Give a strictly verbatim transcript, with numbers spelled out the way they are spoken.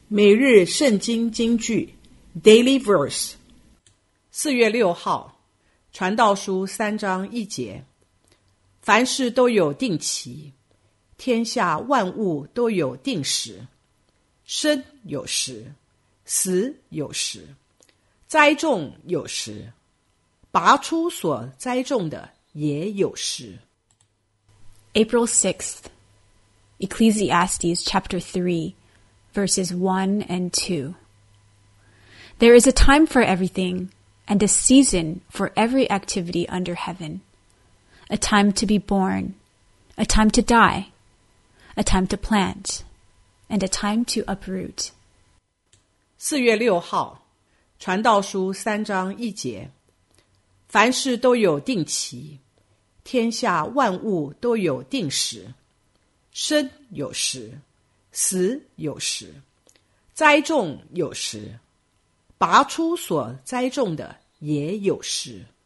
每日圣经金句 Daily Verse。 四月六号，传道书三章一节，凡事都有定期，天下万物都有定时，生有时，死有时，栽种有时，拔出所栽种的也有时。 April sixth, Ecclesiastes chapter three, verses one and two. There is a time for everything, and a season for every activity under heaven. A time to be born, a time to die, a time to plant, and a time to uproot. 四月六号，传道书三章一节，凡事都有定期，天下万物都有定时，生有时，死有时，栽种有时，拔出所栽种的也有时。